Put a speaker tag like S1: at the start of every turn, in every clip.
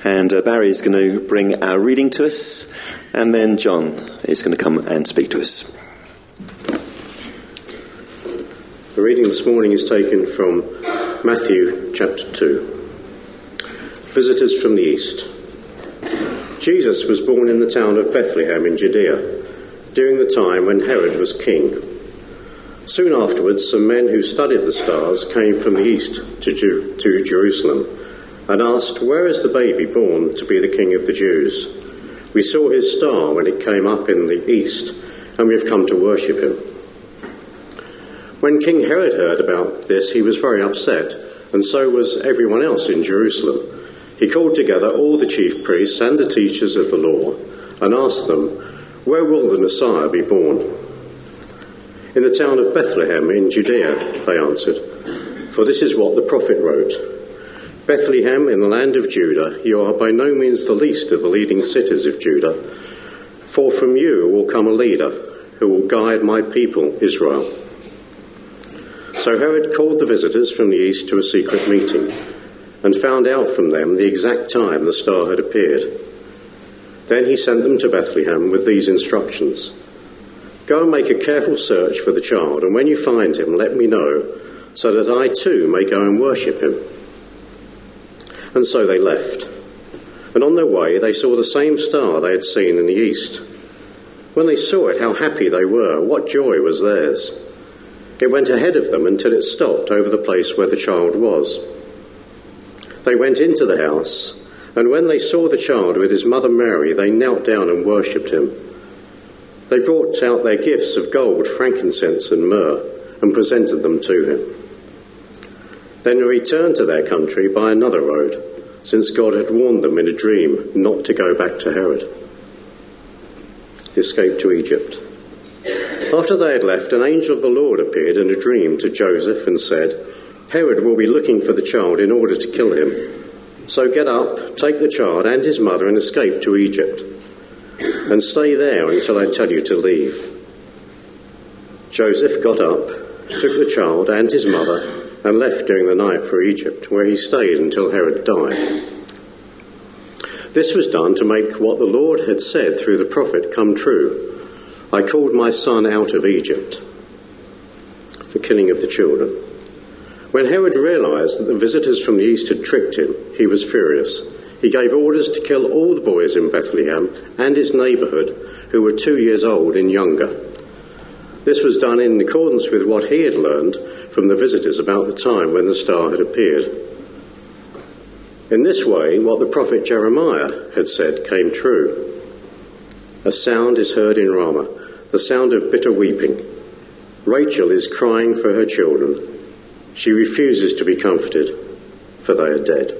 S1: And Barry's going to bring our reading to us, and then John is going to come and speak to us.
S2: The reading this morning is taken from Matthew chapter 2. Visitors from the East. Jesus was born in the town of Bethlehem in Judea, during the time when Herod was king. Soon afterwards, some men who studied the stars came from the east to Jerusalem and asked, "Where is the baby born to be the King of the Jews? We saw his star when it came up in the east, and we have come to worship him." When King Herod heard about this, he was very upset, and so was everyone else in Jerusalem. He called together all the chief priests and the teachers of the law and asked them, "Where will the Messiah be born?" "In the town of Bethlehem in Judea," they answered, "for this is what the prophet wrote. Bethlehem in the land of Judah, you are by no means the least of the leading cities of Judah, for from you will come a leader who will guide my people Israel." So Herod called the visitors from the east to a secret meeting and found out from them the exact time the star had appeared. Then he sent them to Bethlehem with these instructions: "Go and make a careful search for the child, and when you find him, let me know, so that I too may go and worship him." And so they left. And on their way they saw the same star they had seen in the east. When they saw it, how happy they were! What joy was theirs! It went ahead of them until it stopped over the place where the child was. They went into the house, and when they saw the child with his mother Mary, they knelt down and worshipped him. They brought out their gifts of gold, frankincense and myrrh, and presented them to him. Then they returned to their country by another road, since God had warned them in a dream not to go back to Herod. The escape to Egypt. After they had left, an angel of the Lord appeared in a dream to Joseph and said, "Herod will be looking for the child in order to kill him. So get up, take the child and his mother and escape to Egypt, and stay there until I tell you to leave." Joseph got up, took the child and his mother, and left during the night for Egypt, where he stayed until Herod died. This was done to make what the Lord had said through the prophet come true: "I called my son out of Egypt." The killing of the children. When Herod realized that the visitors from the east had tricked him, he was furious. He gave orders to kill all the boys in Bethlehem and its neighborhood who were 2 years old and younger. This was done in accordance with what he had learned from the visitors about the time when the star had appeared. In this way, what the prophet Jeremiah had said came true. "A sound is heard in Ramah, the sound of bitter weeping. Rachel is crying for her children. She refuses to be comforted, for they are dead."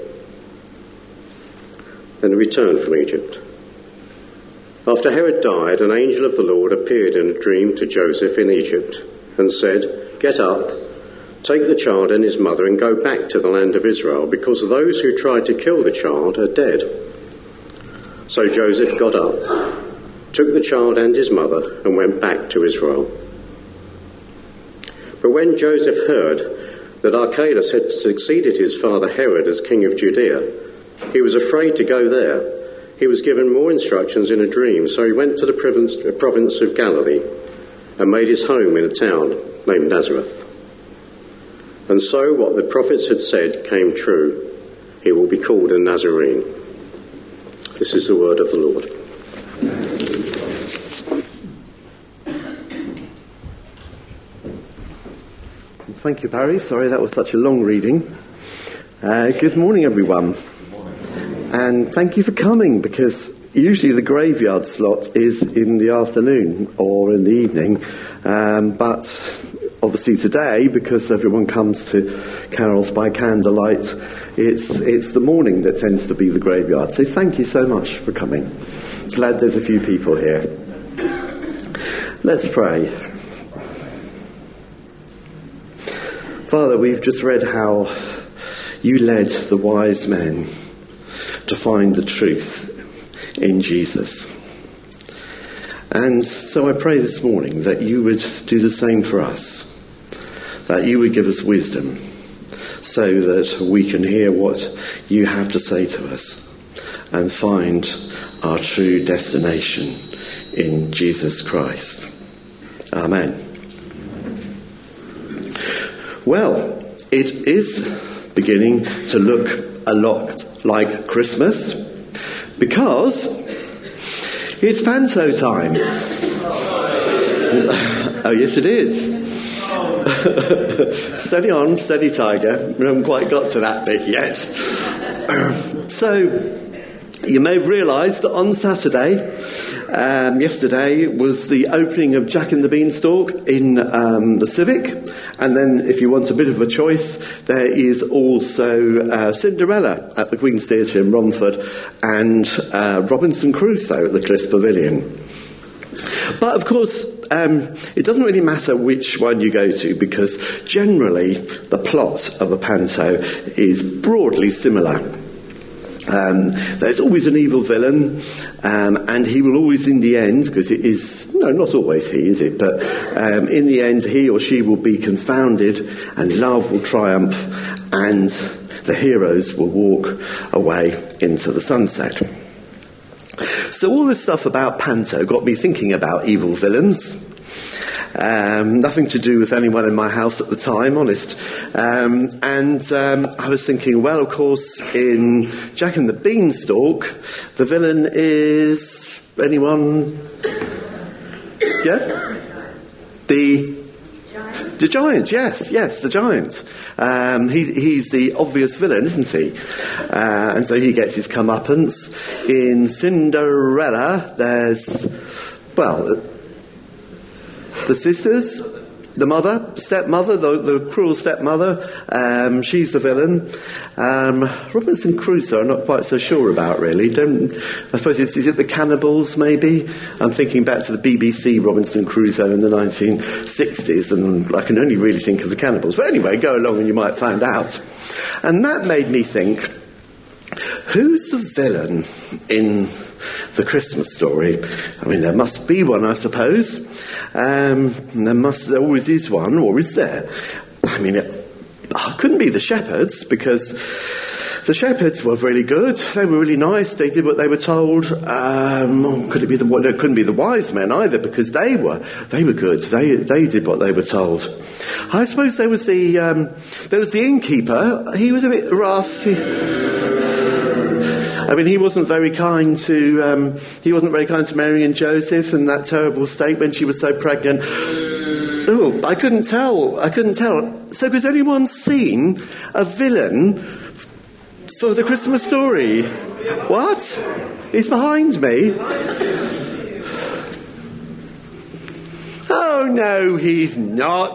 S2: Then returned from Egypt. After Herod died, an angel of the Lord appeared in a dream to Joseph in Egypt and said, "Get up, take the child and his mother and go back to the land of Israel, because those who tried to kill the child are dead." So Joseph got up, took the child and his mother, and went back to Israel. But when Joseph heard that Archelaus had succeeded his father Herod as king of Judea, he was afraid to go there. He was given more instructions in a dream, so he went to the province of Galilee and made his home in a town named Nazareth. And so what the prophets had said came true: he will be called a Nazarene. This is the word of the Lord.
S3: Thank you, Barry. Sorry that was such a long reading. Good morning, everyone. And thank you for coming, because usually the graveyard slot is in the afternoon or in the evening. But obviously today, because everyone comes to carols by candlelight, it's the morning that tends to be the graveyard. So thank you so much for coming. Glad there's a few people here. Let's pray. Father, we've just read how you led the wise men to find the truth in Jesus. And so I pray this morning that you would do the same for us, that you would give us wisdom so that we can hear what you have to say to us. and find our true destination in Jesus Christ. Amen. Well, it is beginning to look a lot like Christmas because it's Panto time. Oh, yes, it is. Steady on, steady tiger. We haven't quite got to that bit yet. So, you may have realised that on Saturday, yesterday, was the opening of Jack and the Beanstalk in the Civic. And then, if you want a bit of a choice, there is also Cinderella at the Queen's Theatre in Romford and Robinson Crusoe at the Cliffs Pavilion. But, of course, it doesn't really matter which one you go to because generally the plot of a panto is broadly similar. There's always an evil villain, and he will always in the end, because it is, no, not always he, is it? But in the end, he or she will be confounded and love will triumph and the heroes will walk away into the sunset. So all this stuff about Panto got me thinking about evil villains. Nothing to do with anyone in my house at the time, honest. And I was thinking, well, of course, in Jack and the Beanstalk, the villain is anyone? Yeah? The giant, yes, the giant. He's the obvious villain, isn't he? And so he gets his comeuppance. In Cinderella, there's, well, the sisters, the mother, stepmother, the cruel stepmother, she's the villain. Robinson Crusoe, I'm not quite so sure about, really. I suppose is it the cannibals, maybe? I'm thinking back to the BBC Robinson Crusoe in the 1960s, and I can only really think of the cannibals. But anyway, go along and you might find out. And that made me think, who's the villain in the Christmas story? I mean, there must be one, I suppose. There always is one, or is there? I mean, it couldn't be the shepherds, because the shepherds were really good. They were really nice. They did what they were told. Could it be it couldn't be the wise men either, because they were good. They did what they were told. I suppose there was the innkeeper. He was a bit rough. I mean, he wasn't very kind to Mary and Joseph in that terrible state when she was so pregnant. Oh, I couldn't tell. So has anyone seen a villain for the Christmas story? What? He's behind me. Oh, no, he's not.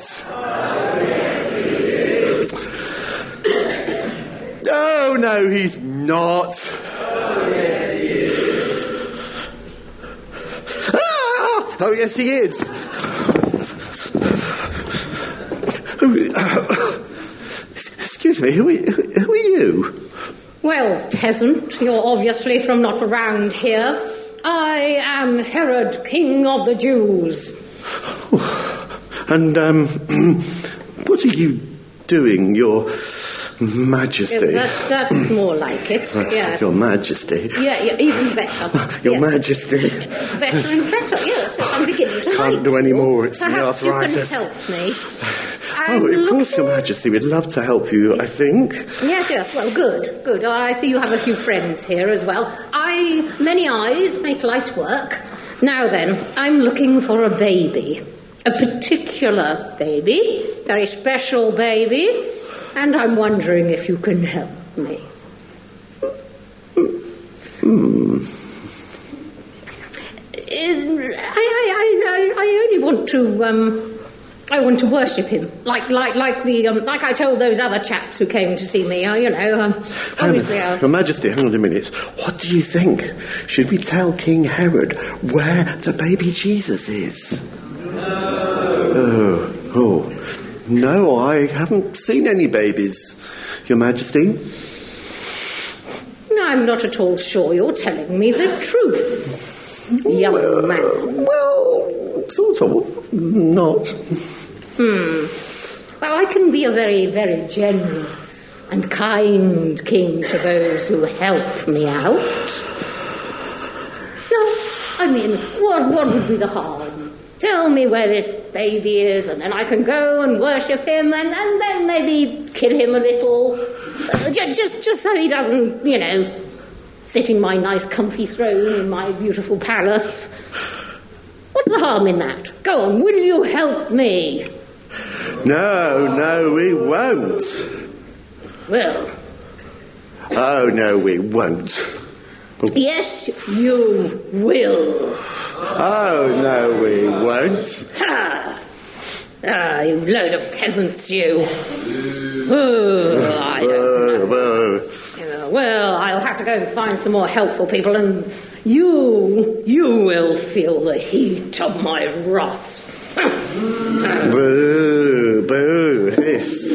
S3: Oh, no, he's not. Oh, yes, he is. Excuse me, who are you?
S4: Well, peasant, you're obviously from not around here. I am Herod, King of the Jews.
S3: And, what are you doing, Your Majesty?
S4: That's more like it, yes.
S3: Your Majesty.
S4: Yeah, even better.
S3: Your Majesty.
S4: Better and better, yes. I'm beginning to
S3: Can't do any more, it's
S4: Perhaps
S3: the arthritis.
S4: you can help me.
S3: Oh, of course, Your Majesty. We'd love to help you, I think.
S4: Yes, well, good. I see you have a few friends here as well. Many eyes make light work. Now then, I'm looking for a baby. A particular baby. Very special baby. And I'm wondering if you can help me. I only want to, I want to worship him, like I told those other chaps who came to see me. Obviously.
S3: Your Majesty, hang on a minute. What do you think? Should we tell King Herod where the baby Jesus is? Oh, no, I haven't seen any babies, Your Majesty.
S4: I'm not at all sure you're telling me the truth, young man.
S3: Well, sort of. Not.
S4: Well, I can be a very, very generous and kind king to those who help me out. No, I mean, what would be the harm? Tell me where this baby is, and then I can go and worship him, and then maybe kill him a little. Just so he doesn't, sit in my nice comfy throne in my beautiful palace. What's the harm in that? Go on, will you help me?
S3: No, we won't.
S4: Well.
S3: Oh, no, we won't.
S4: Yes, you will.
S3: Oh, no, we won't.
S4: Ha! Ah, you load of peasants, you. Oh, I don't know. Well, I'll have to go and find some more helpful people, and you will feel the heat of my wrath.
S3: Boo, hiss.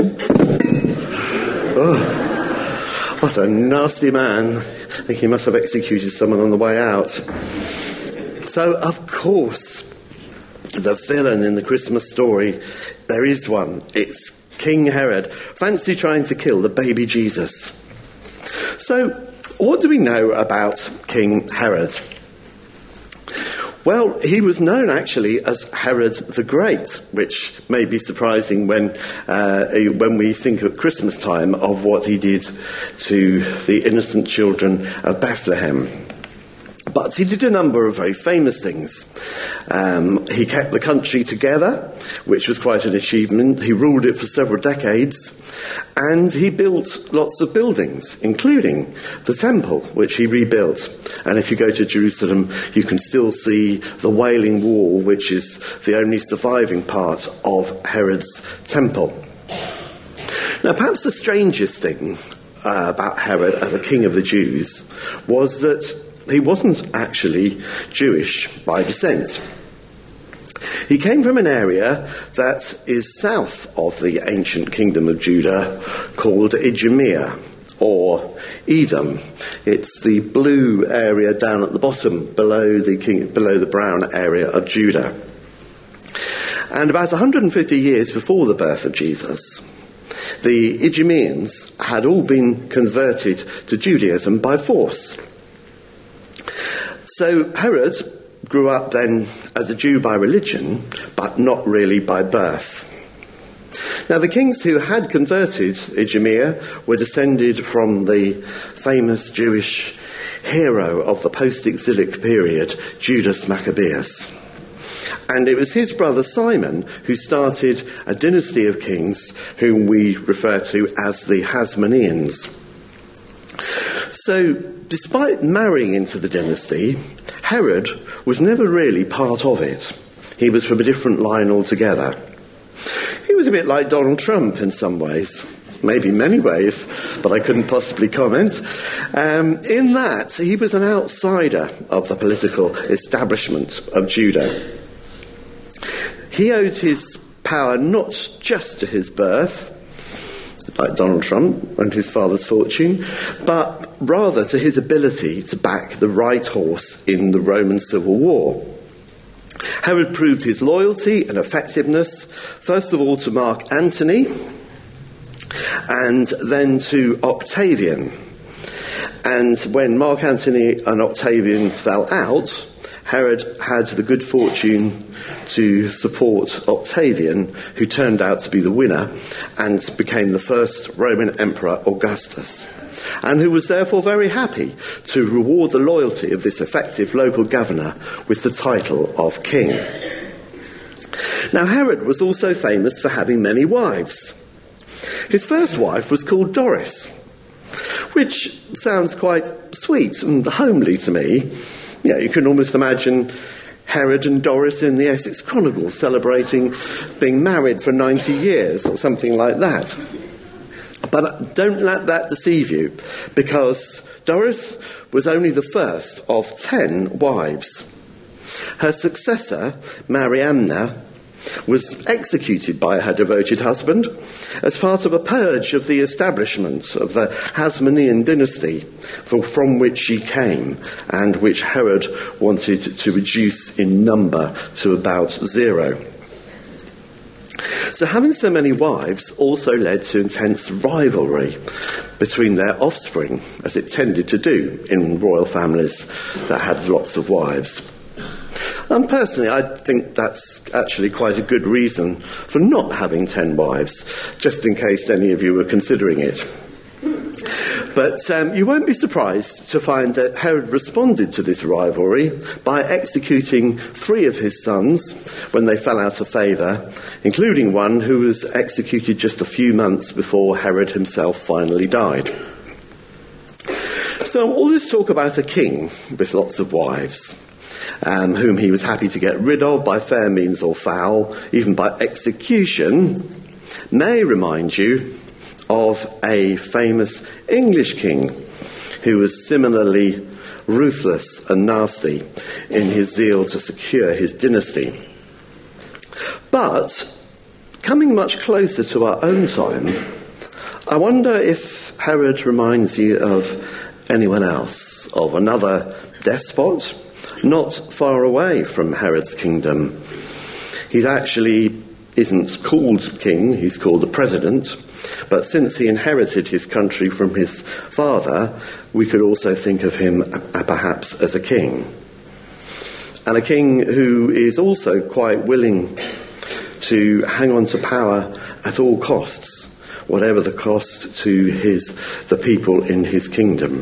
S3: Oh, what a nasty man. I think he must have executed someone on the way out. So, of course, the villain in the Christmas story, there is one. It's King Herod. Fancy trying to kill the baby Jesus. So, what do we know about King Herod? Well, he was known actually as Herod the Great, which may be surprising when we think at Christmas time of what he did to the innocent children of Bethlehem. But he did a number of very famous things. He kept the country together, which was quite an achievement. He ruled it for several decades. And he built lots of buildings, including the temple, which he rebuilt. And if you go to Jerusalem, you can still see the Wailing Wall, which is the only surviving part of Herod's temple. Now, perhaps the strangest thing about Herod as a king of the Jews was that he wasn't actually Jewish by descent. He came from an area that is south of the ancient kingdom of Judah called Idumea, or Edom. It's the blue area down at the bottom below the brown area of Judah. And about 150 years before the birth of Jesus, the Idumeans had all been converted to Judaism by force. So Herod grew up then as a Jew by religion, but not really by birth. Now, the kings who had converted Idumea were descended from the famous Jewish hero of the post-exilic period, Judas Maccabeus. And it was his brother Simon who started a dynasty of kings whom we refer to as the Hasmoneans. So, despite marrying into the dynasty, Herod was never really part of it. He was from a different line altogether. He was a bit like Donald Trump in some ways, maybe many ways, but I couldn't possibly comment. In that, he was an outsider of the political establishment of Judah. He owed his power not just to his birth, like Donald Trump and his father's fortune, but rather to his ability to back the right horse in the Roman Civil War. Herod proved his loyalty and effectiveness, first of all to Mark Antony, and then to Octavian. And when Mark Antony and Octavian fell out, Herod had the good fortune to support Octavian, who turned out to be the winner and became the first Roman Emperor Augustus, and who was therefore very happy to reward the loyalty of this effective local governor with the title of king. Now, Herod was also famous for having many wives. His first wife was called Doris, which sounds quite sweet and homely to me. Yeah, you can almost imagine Herod and Doris in the Essex Chronicle celebrating being married for 90 years or something like that. But don't let that deceive you, because Doris was only the first of 10 wives. Her successor, Mariamna, was executed by her devoted husband as part of a purge of the establishment of the Hasmonean dynasty from which she came, and which Herod wanted to reduce in number to about 0. So having so many wives also led to intense rivalry between their offspring, as it tended to do in royal families that had lots of wives. And personally, I think that's actually quite a good reason for not having 10 wives, just in case any of you were considering it. But you won't be surprised to find that Herod responded to this rivalry by executing 3 of his sons when they fell out of favour, including one who was executed just a few months before Herod himself finally died. So all this talk about a king with lots of wives, whom he was happy to get rid of by fair means or foul, even by execution, may remind you of a famous English king who was similarly ruthless and nasty in his zeal to secure his dynasty. But, coming much closer to our own time, I wonder if Herod reminds you of anyone else, of another despot not far away from Herod's kingdom. He actually isn't called king, he's called a president. But since he inherited his country from his father, we could also think of him perhaps as a king. And a king who is also quite willing to hang on to power at all costs, whatever the cost to the people in his kingdom.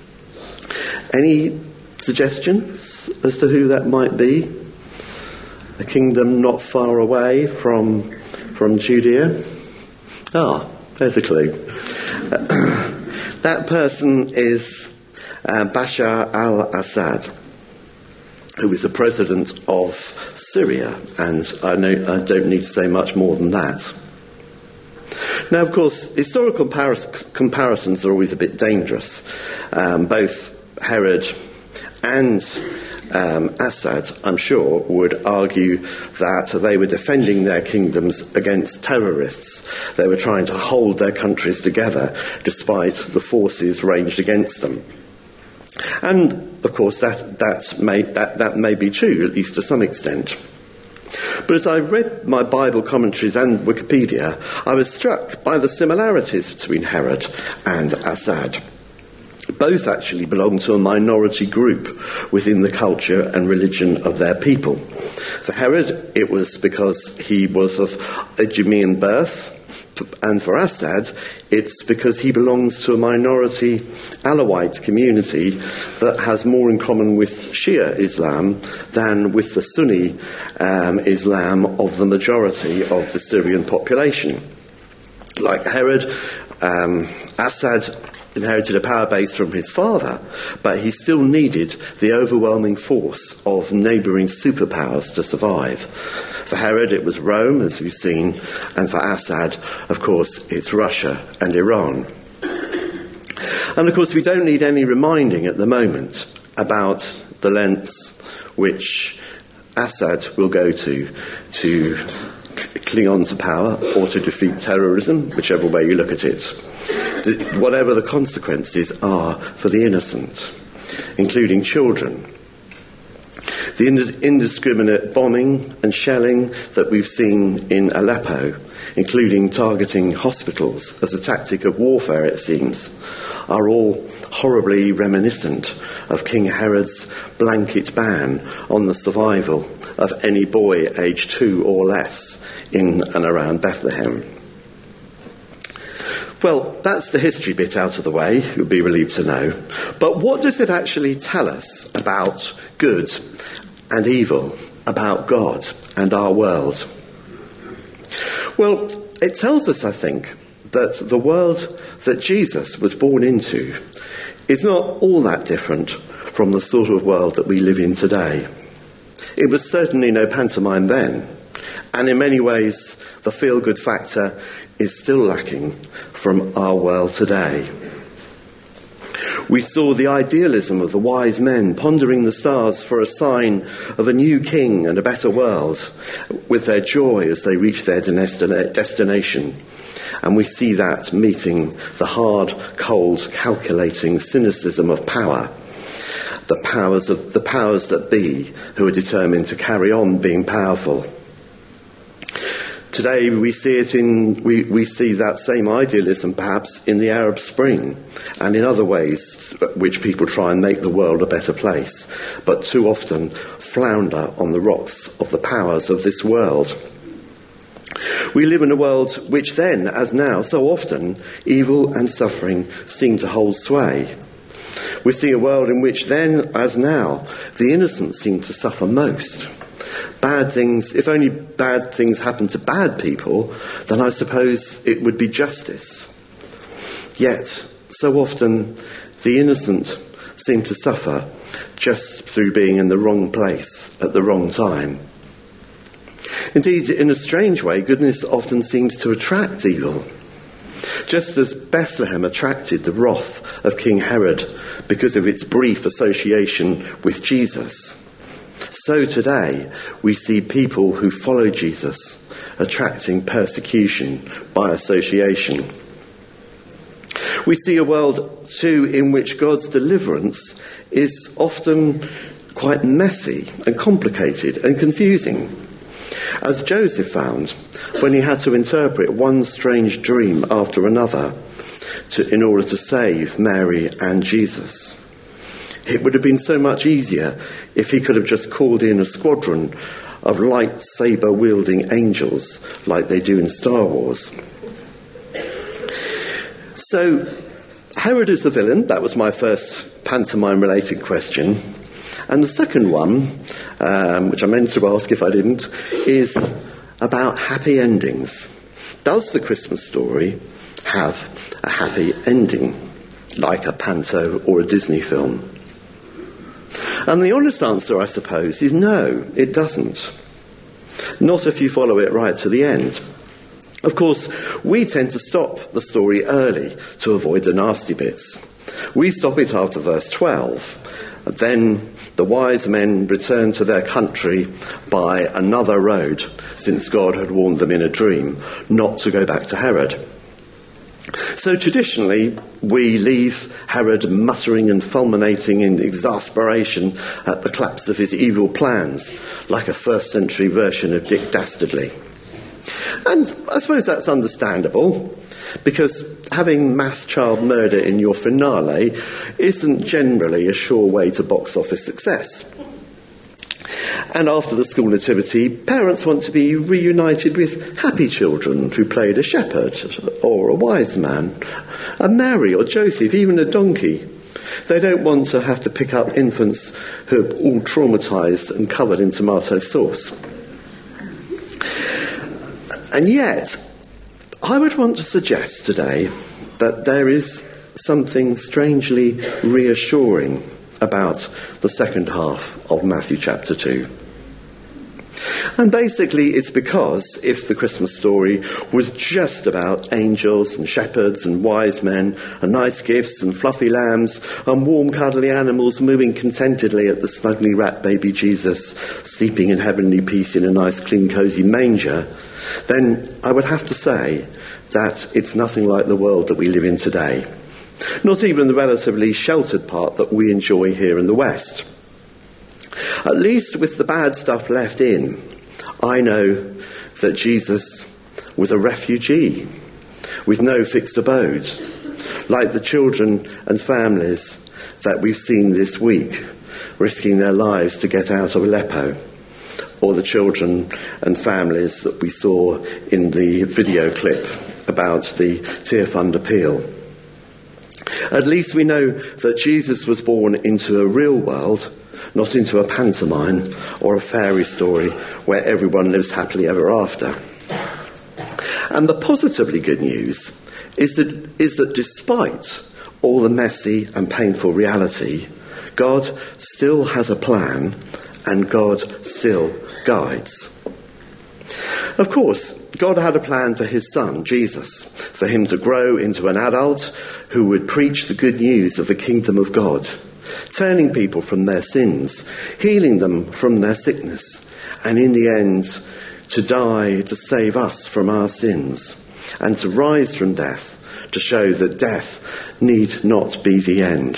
S3: Any suggestions as to who that might be? A kingdom not far away from Judea? There's a clue. That person is Bashar al-Assad, who is the president of Syria, and I don't need to say much more than that. Now, of course, historical comparisons are always a bit dangerous. Both Herod and Assad, I'm sure, would argue that they were defending their kingdoms against terrorists. They were trying to hold their countries together despite the forces ranged against them. And, of course, that may be true, at least to some extent. But as I read my Bible commentaries and Wikipedia, I was struck by the similarities between Herod and Assad. Both actually belong to a minority group within the culture and religion of their people. For Herod, it was because he was of Idumean birth, and for Assad, it's because he belongs to a minority Alawite community that has more in common with Shia Islam than with the Sunni Islam of the majority of the Syrian population. Like Herod, Assad inherited a power base from his father, but he still needed the overwhelming force of neighbouring superpowers to survive. For Herod, it was Rome, as we've seen, and for Assad, of course, it's Russia and Iran. And of course, we don't need any reminding at the moment about the lengths which Assad will go to cling on to power or to defeat terrorism, whichever way you look at it. Whatever the consequences are for the innocent, including children. The indiscriminate bombing and shelling that we've seen in Aleppo, including targeting hospitals as a tactic of warfare, it seems, are all horribly reminiscent of King Herod's blanket ban on the survival of any boy aged 2 or less in and around Bethlehem. Well, that's the history bit out of the way, you'll be relieved to know. But what does it actually tell us about good and evil, about God and our world? Well, it tells us, I think, that the world that Jesus was born into is not all that different from the sort of world that we live in today. It was certainly no pantomime then, and in many ways the feel-good factor is still lacking from our world today. We saw the idealism of the wise men pondering the stars for a sign of a new king and a better world, with their joy as they reach their destination. And we see that meeting the hard, cold, calculating cynicism of power, the powers that be, who are determined to carry on being powerful. Today we see we see that same idealism perhaps in the Arab Spring and in other ways which people try and make the world a better place, but too often flounder on the rocks of the powers of this world. We live in a world which then, as now, so often, evil and suffering seem to hold sway. We see a world in which then, as now, the innocent seem to suffer most. Bad things, if only bad things happen to bad people, then I suppose it would be justice. Yet, so often, the innocent seem to suffer just through being in the wrong place at the wrong time. Indeed, in a strange way, goodness often seems to attract evil. Just as Bethlehem attracted the wrath of King Herod because of its brief association with Jesus, so today we see people who follow Jesus attracting persecution by association. We see a world, too, in which God's deliverance is often quite messy and complicated and confusing, as Joseph found when he had to interpret one strange dream after another in order to save Mary and Jesus. It would have been so much easier if he could have just called in a squadron of lightsaber-wielding angels like they do in Star Wars. So, Herod is the villain. That was my first pantomime-related question. And the second one, which I meant to ask if I didn't, is about happy endings. Does the Christmas story have a happy ending, like a panto or a Disney film? And the honest answer, I suppose, is no, it doesn't. Not if you follow it right to the end. Of course, we tend to stop the story early to avoid the nasty bits. We stop it after verse 12. Then the wise men returned to their country by another road, since God had warned them in a dream not to go back to Herod. So traditionally, we leave Herod muttering and fulminating in exasperation at the collapse of his evil plans, like a first-century version of Dick Dastardly. And I suppose that's understandable, because having mass child murder in your finale isn't generally a sure way to box office success. And after the school nativity, parents want to be reunited with happy children who played a shepherd or a wise man, a Mary or Joseph, even a donkey. They don't want to have to pick up infants who are all traumatised and covered in tomato sauce. And yet, I would want to suggest today that there is something strangely reassuring about the second half of Matthew chapter 2. And basically it's because if the Christmas story was just about angels and shepherds and wise men and nice gifts and fluffy lambs and warm cuddly animals moving contentedly at the snugly wrapped baby Jesus sleeping in heavenly peace in a nice clean cosy manger, then I would have to say that it's nothing like the world that we live in today. Not even the relatively sheltered part that we enjoy here in the West. At least with the bad stuff left in, I know that Jesus was a refugee with no fixed abode, like the children and families that we've seen this week, risking their lives to get out of Aleppo, or the children and families that we saw in the video clip about the Tear Fund appeal. At least we know that Jesus was born into a real world, not into a pantomime or a fairy story where everyone lives happily ever after. And the positively good news is that despite all the messy and painful reality, God still has a plan and God still guides. Of course, God had a plan for his son, Jesus, for him to grow into an adult who would preach the good news of the kingdom of God, turning people from their sins, healing them from their sickness, and in the end, to die to save us from our sins, and to rise from death to show that death need not be the end.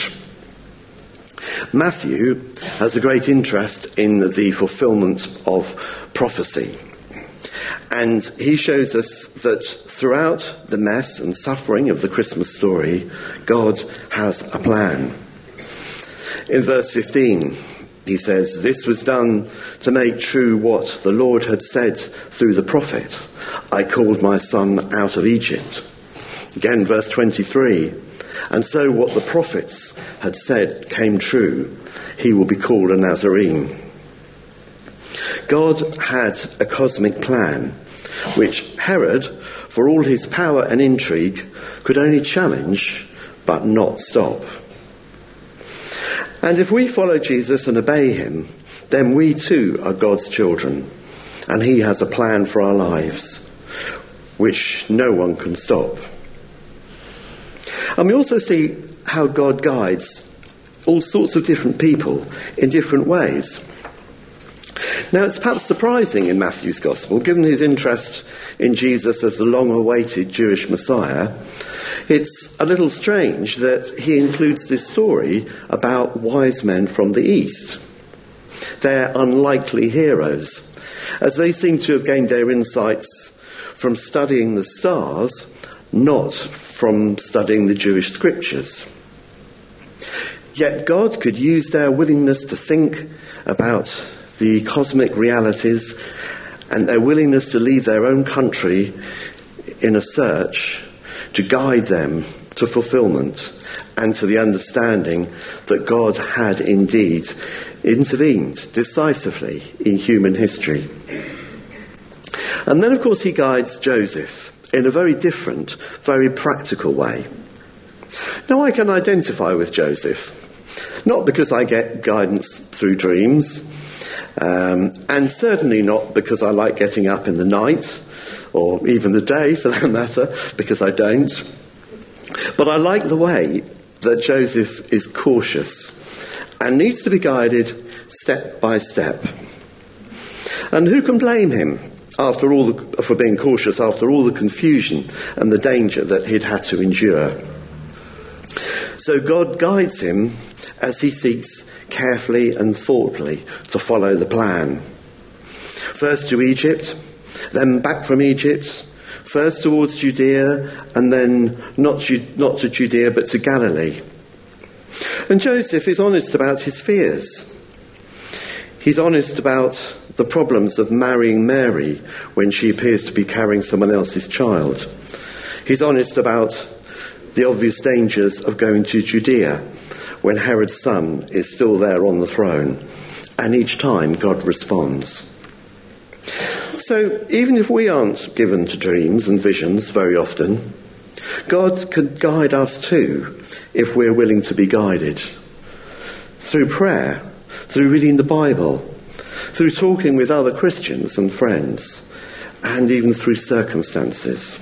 S3: Matthew has a great interest in the fulfillment of prophecy. And he shows us that throughout the mess and suffering of the Christmas story, God has a plan. In verse 15, he says, "This was done to make true what the Lord had said through the prophet. I called my son out of Egypt." Again, verse 23, "And so what the prophets had said came true. He will be called a Nazarene." God had a cosmic plan, which Herod, for all his power and intrigue, could only challenge but not stop. And if we follow Jesus and obey him, then we too are God's children, and he has a plan for our lives, which no one can stop. And we also see how God guides all sorts of different people in different ways. Now, it's perhaps surprising in Matthew's Gospel, given his interest in Jesus as the long-awaited Jewish Messiah, it's a little strange that he includes this story about wise men from the East. They're unlikely heroes, as they seem to have gained their insights from studying the stars, not from studying the Jewish scriptures. Yet God could use their willingness to think about the cosmic realities and their willingness to leave their own country in a search to guide them to fulfillment and to the understanding that God had indeed intervened decisively in human history. And then, of course, he guides Joseph in a very different, very practical way. Now, I can identify with Joseph, not because I get guidance through dreams, and certainly not because I like getting up in the night, or even the day for that matter, because I don't. But I like the way that Joseph is cautious and needs to be guided step by step. And who can blame him for being cautious after all the confusion and the danger that he'd had to endure? So God guides him as he seeks carefully and thoughtfully to follow the plan. First to Egypt, then back from Egypt, first towards Judea, and then not to Judea but to Galilee. And Joseph is honest about his fears. He's honest about the problems of marrying Mary when she appears to be carrying someone else's child. He's honest about the obvious dangers of going to Judea when Herod's son is still there on the throne. And each time God responds. So even if we aren't given to dreams and visions very often, God can guide us too if we're willing to be guided. Through prayer, through reading the Bible, through talking with other Christians and friends, and even through circumstances.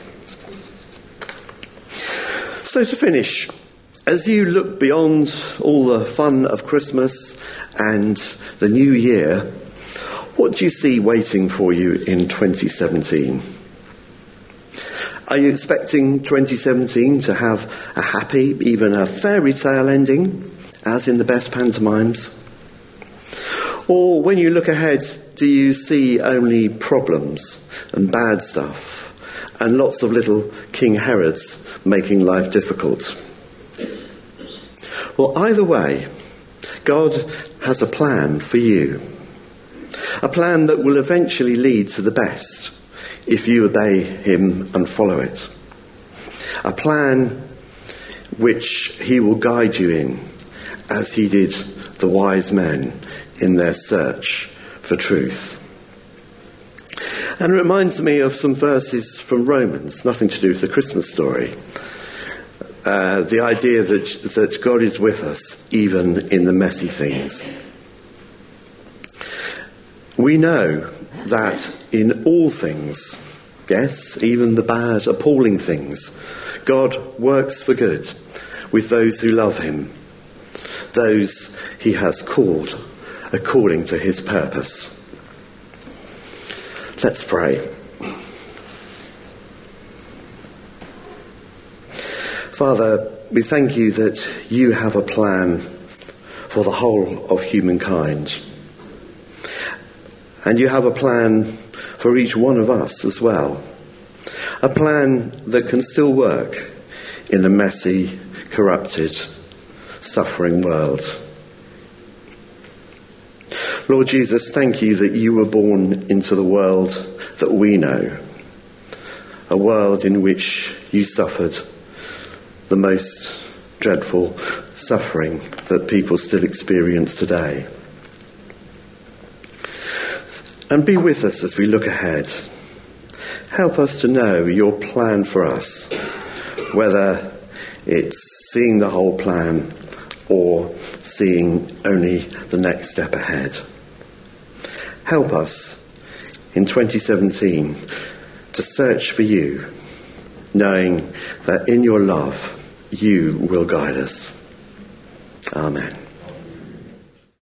S3: So to finish, as you look beyond all the fun of Christmas and the new year, what do you see waiting for you in 2017? Are you expecting 2017 to have a happy, even a fairy tale ending, as in the best pantomimes? Or when you look ahead, do you see only problems and bad stuff and lots of little King Herods making life difficult? Well, either way, God has a plan for you. A plan that will eventually lead to the best if you obey him and follow it. A plan which he will guide you in, as he did the wise men in their search for truth. And it reminds me of some verses from Romans, nothing to do with the Christmas story. The idea that God is with us even in the messy things. We know that in all things, yes, even the bad, appalling things, God works for good with those who love him, those he has called according to his purpose. Let's pray. Father, we thank you that you have a plan for the whole of humankind. And you have a plan for each one of us as well. A plan that can still work in a messy, corrupted, suffering world. Lord Jesus, thank you that you were born into the world that we know, a world in which you suffered the most dreadful suffering that people still experience today. And be with us as we look ahead. Help us to know your plan for us, whether it's seeing the whole plan or seeing only the next step ahead. Help us in 2017 to search for you, knowing that in your love you will guide us. Amen.